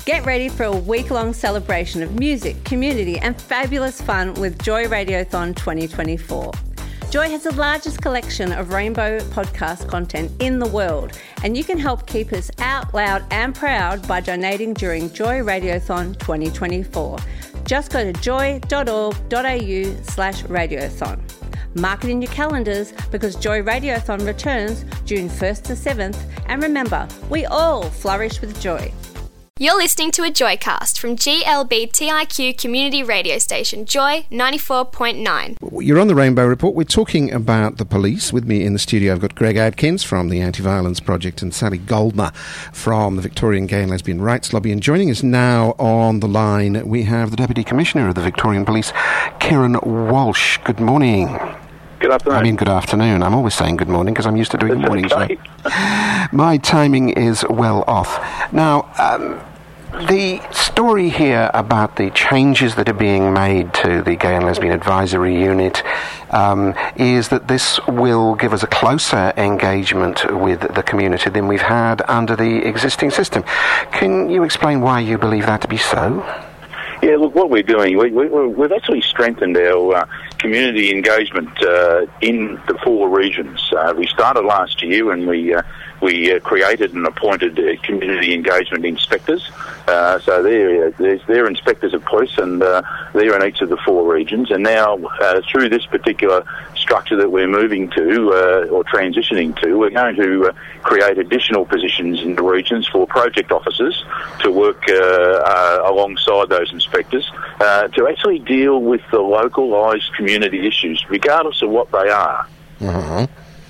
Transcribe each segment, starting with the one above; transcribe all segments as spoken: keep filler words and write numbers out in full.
Get ready for a week-long celebration of music, community and fabulous fun with Joy Radiothon twenty twenty-four. Joy has the largest collection of rainbow podcast content in the world, and you can help keep us out loud and proud by donating during Joy Radiothon twenty twenty-four. Just go to joy.org.au slash radiothon. Mark it in your calendars because Joy Radiothon returns June first to seventh, and remember, we all flourish with joy. You're listening to a Joycast from G L B T I Q community radio station Joy ninety-four point nine. You're on the Rainbow Report. We're talking about the police. With me in the studio, I've got Greg Adkins from the Anti-Violence Project and Sally Goldner from the Victorian Gay and Lesbian Rights Lobby. And joining us now on the line, we have the Deputy Commissioner of the Victorian Police, Kieran Walsh. Good morning. Good afternoon. I mean, good afternoon. I'm always saying good morning because I'm used to doing That's mornings. okay. My timing is well off. Now, um, the story here about the changes that are being made to the Gay and Lesbian Advisory Unit um, is that this will give us a closer engagement with the community than we've had under the existing system. Can you explain why you believe that to be so? Yeah, look, what we're doing, we, we, we've actually strengthened our uh, community engagement uh, in the four regions. Uh, we started last year when we uh, we uh, created and appointed uh, community engagement inspectors. Uh, so they're, they're, they're inspectors of police, and uh, they're in each of the four regions. And now, uh, through this particular structure that we're moving to, uh, or transitioning to, we're going to uh, create additional positions in the regions for project officers to work uh, uh, alongside those inspectors uh, to actually deal with the localised community issues, regardless of what they are. Mm-hmm.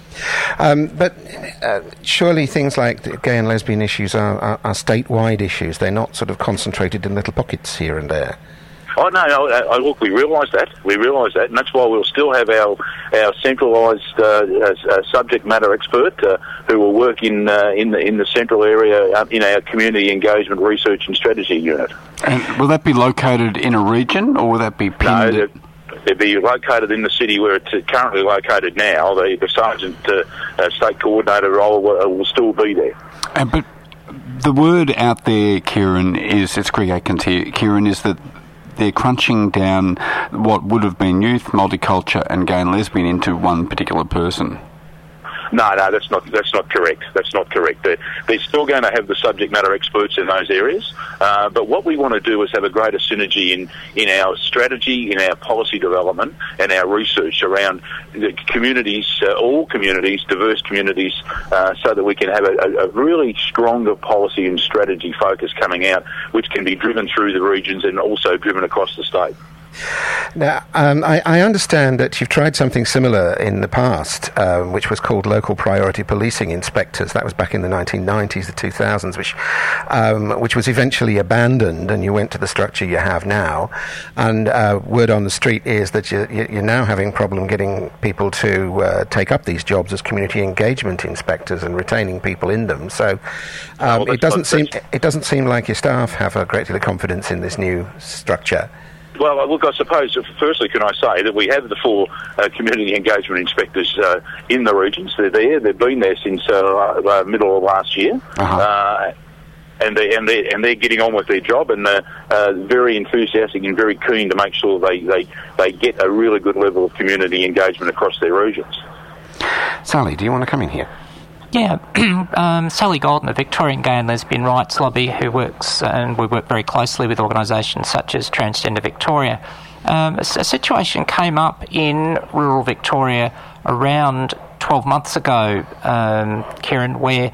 Um, but uh, surely things like the gay and lesbian issues are, are, are statewide issues. They're not sort of concentrated in little pockets here and there. Oh, no, no, uh, look, we realise that. We realise that, and that's why we'll still have our our centralised uh, uh, subject matter expert uh, who will work in uh, in the in the central area uh, in our community engagement research and strategy unit. And will that be located in a region, or will that be pinned? No, they'd be located in the city where it's currently located now. The, the sergeant uh, uh, state coordinator role will, will still be there. Uh, but the word out there, Kieran, is, it's Greg Adkins here, Kieran, is that they're crunching down what would have been youth, multicultural and gay and lesbian into one particular person. No, no, that's not that's not correct. That's not correct. They're, they're still going to have the subject matter experts in those areas, uh, but what we want to do is have a greater synergy in, in our strategy, in our policy development, and our research around the communities, uh, all communities, diverse communities, uh, so that we can have a, a really stronger policy and strategy focus coming out, which can be driven through the regions and also driven across the state. Now, um, I, I understand that you've tried something similar in the past, um, which was called local priority policing inspectors. That was back in the nineteen nineties, the two thousands, which um, which was eventually abandoned, and you went to the structure you have now. And uh, word on the street is that you, you're now having a problem getting people to uh, take up these jobs as community engagement inspectors and retaining people in them. So um, oh, well, it doesn't not, seem it doesn't seem like your staff have a great deal of confidence in this new structure. Well, look, I suppose, firstly, can I say that we have the four uh, community engagement inspectors uh, in the regions. They're there. They've been there since uh, uh, middle of last year. Uh-huh. Uh, and, they, and, they, and they're getting on with their job, and uh, uh, very enthusiastic and very keen to make sure they, they, they get a really good level of community engagement across their regions. Sally, do you want to come in here? Yeah, um, Sally Goldner, Victorian Gay and Lesbian Rights Lobby, who works, and we work very closely with organisations such as Transgender Victoria. Um, a, a situation came up in rural Victoria around twelve months ago, um, Kieran, where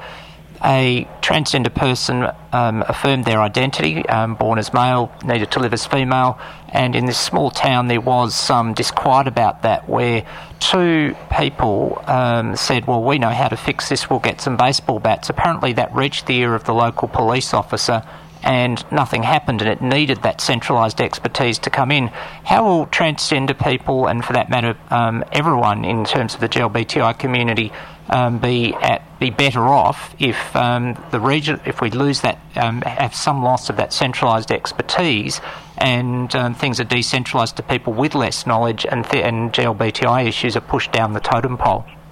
a transgender person um, affirmed their identity, um, born as male, needed to live as female, and in this small town there was some disquiet about that, where two people um, said, well, we know how to fix this, we'll get some baseball bats. Apparently that reached the ear of the local police officer and nothing happened, and it needed that centralised expertise to come in. How will transgender people, and for that matter um, everyone in terms of the G L B T I community, um, be at be better off if um, the region, if we lose that, um, have some loss of that centralised expertise, and um, things are decentralised to people with less knowledge, and, th- and G L B T I issues are pushed down the totem pole?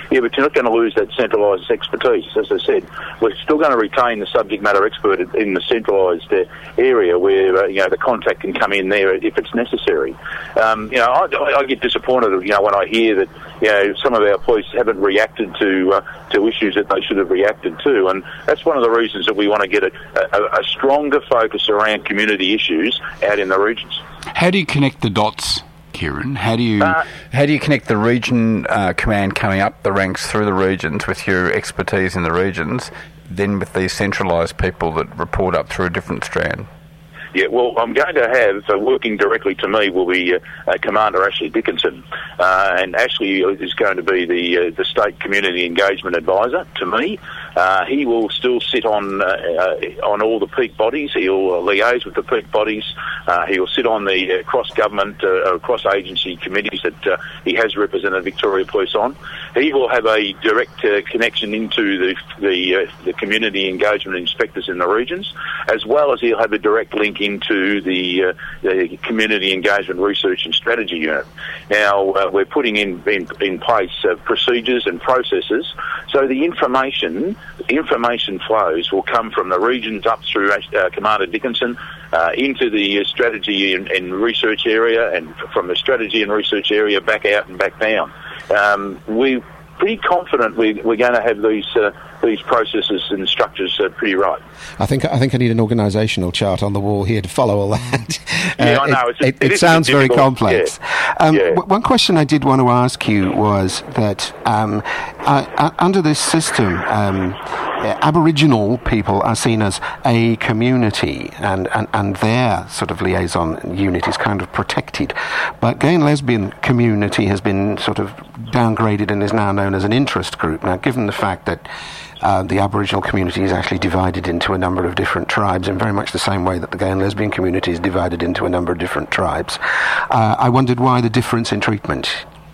Yeah, but you're not going to lose that centralised expertise. As I said, we're still going to retain the subject matter expert in the centralised uh, area where uh, you know the contact can come in there if it's necessary. Um, you know, I, I get disappointed, you know, when I hear that you know some of our police haven't reacted to uh, to issues that they should have reacted to, and that's one of the reasons that we want to get a, a, a stronger focus around community issues out in the regions. How do you connect the dots, Kieran? How do you uh, how do you connect the region uh, command coming up the ranks through the regions with your expertise in the regions, then with these centralised people that report up through a different strand? Yeah, well, I'm going to have, uh, working directly to me will be uh, uh, Commander Ashley Dickinson, uh, and Ashley is going to be the uh, the State Community Engagement Advisor to me. Uh, he will still sit on uh, uh, on all the peak bodies. He'll uh, liaise with the peak bodies. Uh, he will sit on the uh, cross-government, uh, cross-agency committees that uh, he has represented Victoria Police on. He will have a direct uh, connection into the the, uh, the community engagement inspectors in the regions, as well as he'll have a direct link into the, uh, the community engagement research and strategy unit. Now, uh, we're putting in in, in place uh, procedures and processes, so the information information flows will come from the regions up through uh, Commander Dickinson uh, into the uh, strategy and, and research area, and from the strategy and research area back out and back down. Um, we're pretty confident we, we're going to have these uh, these processes and structures uh, pretty right. I think I think I need an organisational chart on the wall here to follow all that. Yeah, uh, I know. It, it, it, it sounds very complex. Yeah. Um, yeah. w- one question I did want to ask you was that um, uh, uh, under this system, um, uh, Aboriginal people are seen as a community, and, and, and their sort of liaison unit is kind of protected. But gay and lesbian community has been sort of downgraded and is now known as an interest group. Now, given the fact that Uh, the Aboriginal community is actually divided into a number of different tribes in very much the same way that the gay and lesbian community is divided into a number of different tribes. Uh, I wondered why the difference in treatment.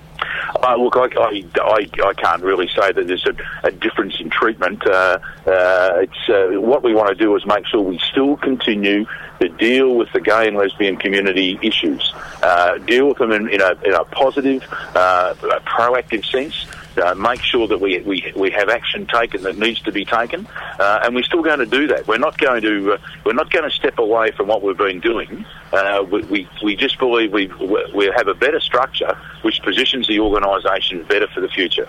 Uh, look, I, I, I, I can't really say that there's a, a difference in treatment. Uh, uh, it's uh, what we want to do is make sure we still continue to deal with the gay and lesbian community issues, uh, deal with them in, in, a, in a positive, uh, a proactive sense. Uh, make sure that we, we we have action taken that needs to be taken, uh, and we're still going to do that. We're not going to uh, we're not going to step away from what we've been doing. Uh, we, we we just believe we we have a better structure which positions the organisation better for the future.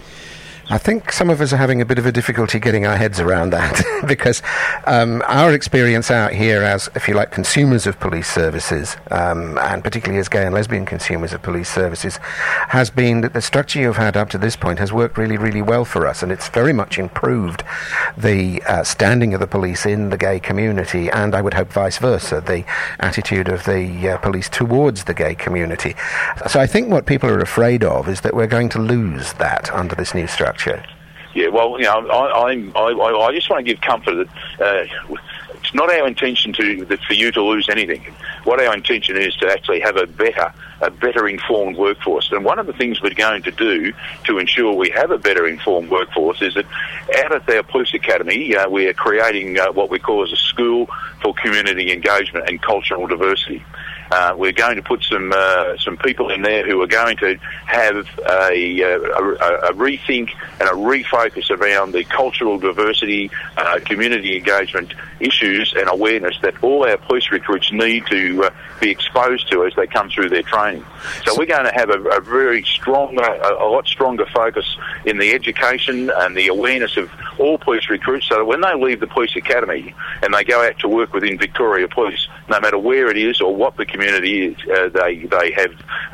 I think some of us are having a bit of a difficulty getting our heads around that because um, our experience out here as, if you like, consumers of police services, um, and particularly as gay and lesbian consumers of police services, has been that the structure you've had up to this point has worked really, really well for us, and it's very much improved the uh, standing of the police in the gay community, and I would hope vice versa, the attitude of the uh, police towards the gay community. So I think what people are afraid of is that we're going to lose that under this new structure. Yeah, well, you know, I, I'm, I, I just want to give comfort that uh, it's not our intention to that for you to lose anything. What our intention is to actually have a better, a better informed workforce. And one of the things we're going to do to ensure we have a better informed workforce is that out at our police academy, uh, we are creating uh, what we call as a school for community engagement and cultural diversity. Uh, we're going to put some uh, some people in there who are going to have a, a, a rethink and a refocus around the cultural diversity, uh, community engagement issues and awareness that all our police recruits need to uh, be exposed to as they come through their training. So we're going to have a, a very strong, a, a lot stronger focus in the education and the awareness of all police recruits, so that when they leave the police academy and they go out to work within Victoria Police, no matter where it is or what the community is, uh, they they have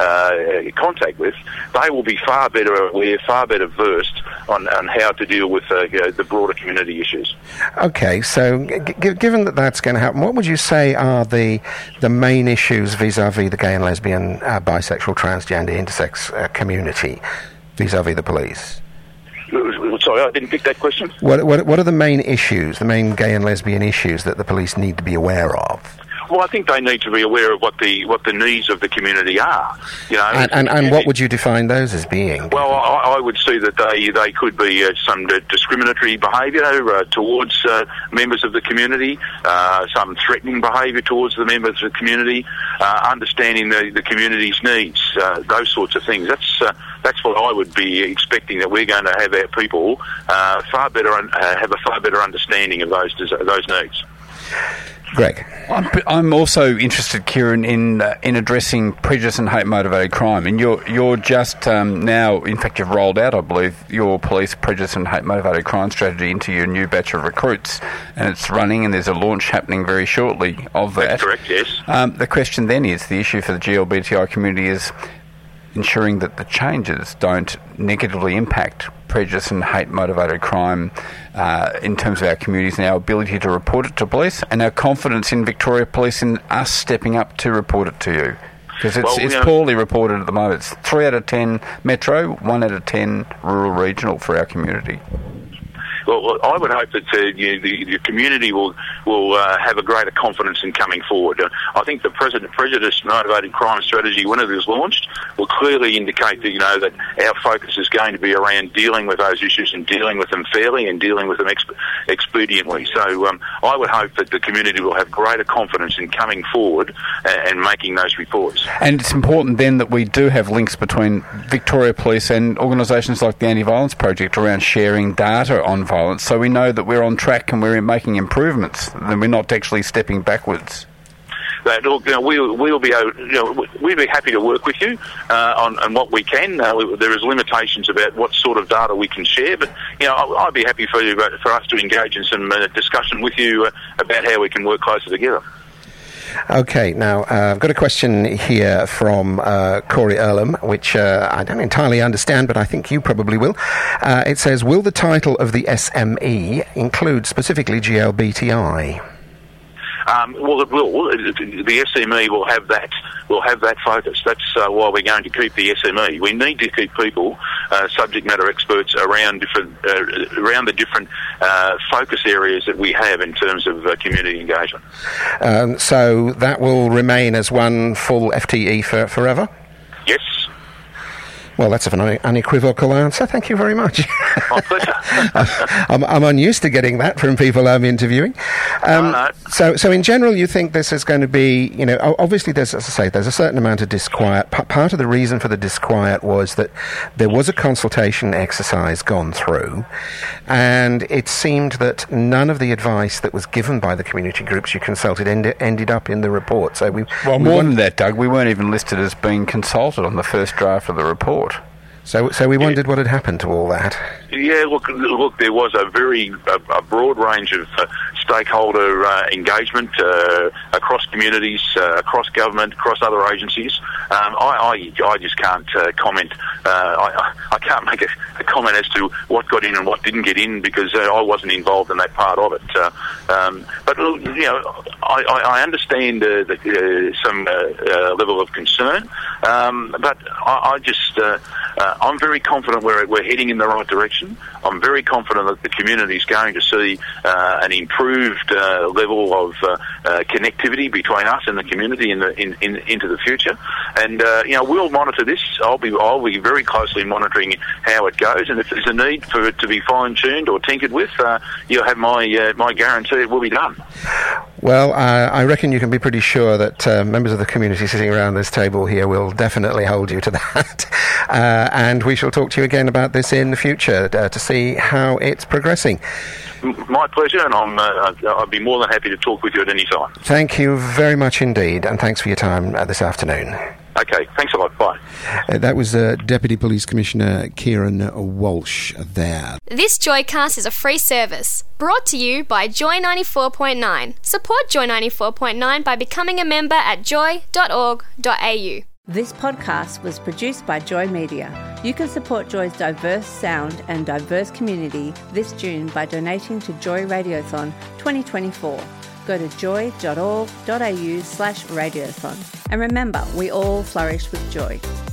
uh, contact with, they will be far better aware, far better versed on, on how to deal with uh, you know, the broader community issues. Okay, so g- given that that's going to happen, what would you say are the the main issues vis-a-vis the gay and lesbian, uh, bisexual, transgender, intersex uh, community vis-a-vis the police? Sorry, I didn't pick that question. What, what, what are the main issues, the main gay and lesbian issues that the police need to be aware of? Well, I think they need to be aware of what the what the needs of the community are. You know, and, and, and what would you define those as being? Well, I, I would see that they they could be uh, some discriminatory behaviour uh, towards uh, members of the community, uh, some threatening behaviour towards the members of the community, uh, understanding the, the community's needs, uh, those sorts of things. That's uh, that's what I would be expecting, that we're going to have our people uh, far better un- uh, have a far better understanding of those des- those needs. Greg. I'm, I'm also interested, Kieran, in uh, in addressing prejudice and hate motivated crime. And you're you're just um, now, in fact, you've rolled out, I believe, your police prejudice and hate motivated crime strategy into your new batch of recruits, and it's running, and there's a launch happening very shortly of that. That's correct. Yes. Um, the question then is, the issue for the G L B T I community is ensuring that the changes don't negatively impact prejudice and hate motivated crime uh, in terms of our communities and our ability to report it to police, and our confidence in Victoria Police in us stepping up to report it to you. Because it's, well, it's you know, poorly reported at the moment. It's three out of ten metro, one out of ten rural regional for our community. Well, I would hope that uh, you, the, the community will will uh, have a greater confidence in coming forward. Uh, I think the President Prejudice Motivated Crime Strategy, when it is launched, will clearly indicate that you know that our focus is going to be around dealing with those issues and dealing with them fairly and dealing with them exp- expediently. So um, I would hope that the community will have greater confidence in coming forward and, and making those reports. And it's important then that we do have links between Victoria Police and organisations like the Anti-Violence Project around sharing data on violence. So we know that we're on track and we're making improvements, and we're not actually stepping backwards. That, look, you know, we'll, we'll be, you know, we'd be happy to work with you uh, on, on what we can. Uh, we, there is limitations about what sort of data we can share, but you know, I'd be happy for you, for us to engage in some uh, discussion with you uh, about how we can work closer together. Okay, now uh, I've got a question here from uh, Corey Earlham, which uh, I don't entirely understand, but I think you probably will. Uh, it says, will the title of the S M E include specifically G L B T I? Um, well, it will. The S M E will have that. Will have that focus. That's uh, why we're going to keep the S M E. We need to keep people, uh, subject matter experts, around different, uh, around the different uh, focus areas that we have in terms of uh, community engagement. Um, so that will remain as one full F T E for forever? Yes. Well, that's an unequivocal answer. Thank you very much. My pleasure. I'm, I'm unused to getting that from people I'm interviewing. Um, no, no. So, so in general, you think this is going to be, you know, obviously there's, as I say, there's a certain amount of disquiet. P- part of the reason for the disquiet was that there was a consultation exercise gone through, and it seemed that none of the advice that was given by the community groups you consulted end- ended up in the report. So we, well, we more want- than that, Doug, we weren't even listed as being consulted on the first draft of the report. So, so we wondered what had happened to all that. Yeah, look, look. There was a very a, a broad range of uh, stakeholder uh, engagement uh, across communities, uh, across government, across other agencies. Um, I, I, I just can't uh, comment. Uh, I, I can't make a, a comment as to what got in and what didn't get in because uh, I wasn't involved in that part of it. Uh, um, but you know, I, I understand uh, the, uh, some uh, uh, level of concern. Um, but I, I just. Uh, uh, I'm very confident we're, we're heading in the right direction. I'm very confident that the community is going to see uh, an improved uh, level of uh, uh, connectivity between us and the community in the, in, in, into the future. And uh, you know, we'll monitor this. I'll be I'll be very closely monitoring how it goes. And if there's a need for it to be fine-tuned or tinkered with, uh, you'll have my uh, my guarantee it will be done. Well, uh, I reckon you can be pretty sure that uh, members of the community sitting around this table here will definitely hold you to that. Uh, and we shall talk to you again about this in the future uh, to see how it's progressing. My pleasure, and I'm, uh, I'd be more than happy to talk with you at any time. Thank you very much indeed, and thanks for your time uh, this afternoon. Okay, thanks a lot. Bye. Uh, that was uh, Deputy Police Commissioner Kieran Walsh there. This Joycast is a free service brought to you by Joy ninety-four point nine. Support Joy ninety-four point nine by becoming a member at joy dot org dot a u. This podcast was produced by Joy Media. You can support Joy's diverse sound and diverse community this June by donating to Joy Radiothon twenty twenty-four. Go to joy dot org dot a u slash radiothon. And remember, we all flourish with joy.